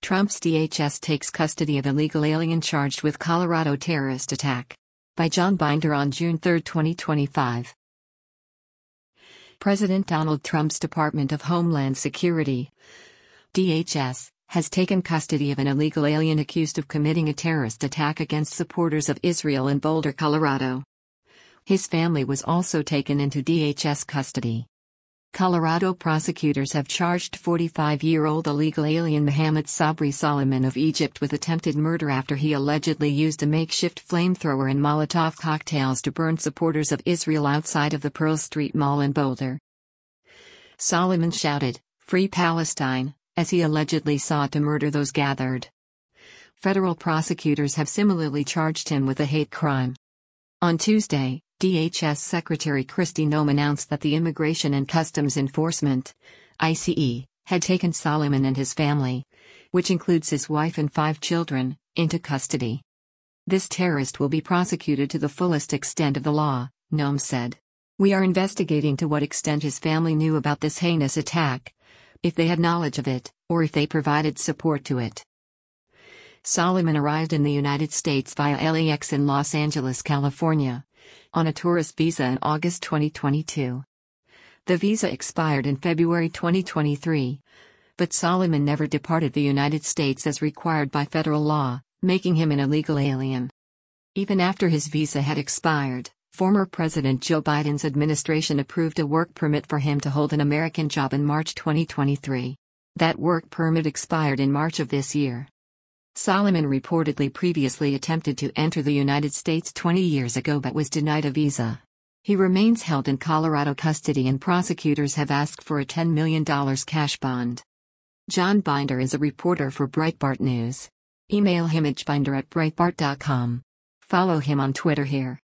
Trump's DHS takes custody of illegal alien charged with Colorado terrorist attack. By John Binder on June 3, 2025. President Donald Trump's Department of Homeland Security, DHS, has taken custody of an illegal alien accused of committing a terrorist attack against supporters of Israel in Boulder, Colorado. His family was also taken into DHS custody. Colorado prosecutors have charged 45-year-old illegal alien Mohammed Sabri Solomon of Egypt with attempted murder after he allegedly used a makeshift flamethrower and Molotov cocktails to burn supporters of Israel outside of the Pearl Street Mall in Boulder. Solomon shouted, "Free Palestine," as he allegedly sought to murder those gathered. Federal prosecutors have similarly charged him with a hate crime. On Tuesday, DHS Secretary Kristi Noem announced that the Immigration and Customs Enforcement, ICE, had taken Solomon and his family, which includes his wife and 5 children, into custody. This terrorist will be prosecuted to the fullest extent of the law, Noem said. "We are investigating to what extent his family knew about this heinous attack, if they had knowledge of it, or if they provided support to it." Solomon arrived in the United States via LAX in Los Angeles, California, on a tourist visa in August 2022. The visa expired in February 2023, but Solomon never departed the United States as required by federal law, making him an illegal alien. Even after his visa had expired, former President Joe Biden's administration approved a work permit for him to hold an American job in March 2023. That work permit expired in March of this year. Solomon reportedly previously attempted to enter the United States 20 years ago but was denied a visa. He remains held in Colorado custody and prosecutors have asked for a $10 million cash bond. John Binder is a reporter for Breitbart News. Email him at binder@breitbart.com. Follow him on Twitter here.